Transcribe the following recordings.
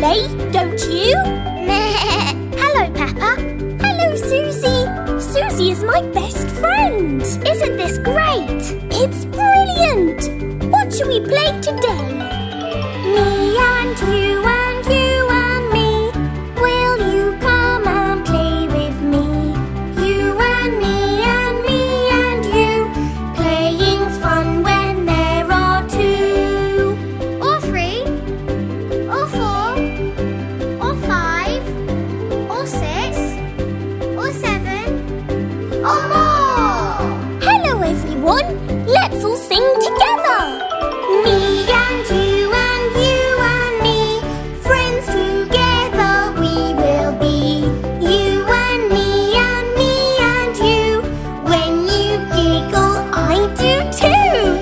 play, don't you? Hello, Peppa. Hello, Susie. Susie is my best friend. Isn't this great? It's brilliant. What shall we play today? Me and you and you and me. Will you come and play with me? You and me and me and you. Playing's fun when there are two. Or three. Or four. Or five. Or six. Or seven. Or more. Hello, everyone. Let's all sing together. Me and you and you and me. Friends together we will be. You and me and me and you. When you giggle, I do too.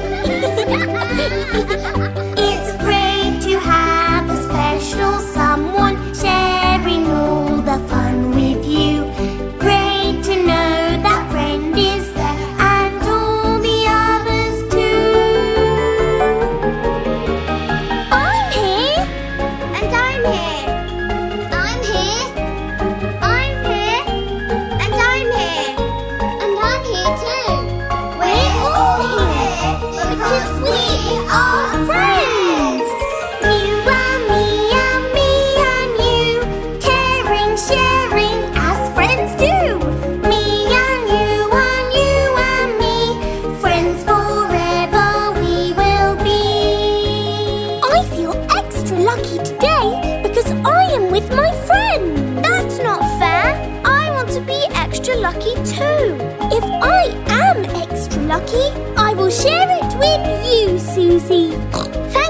It's great to have a special someone sharing all the fun with you. Great to know that friend is there and all the others too. I'm here. And I'm here. I'm here. I'm here. And I'm here. And I'm here too. We're all here because we are friends. You and me and you. Caring, sharing as friends do. Me and you and me. Friends forever we will be. I feel extra lucky today because I am with my friends. That's not fair. I want to be extra lucky too. If I am extra lucky, I will share it with you, Susie.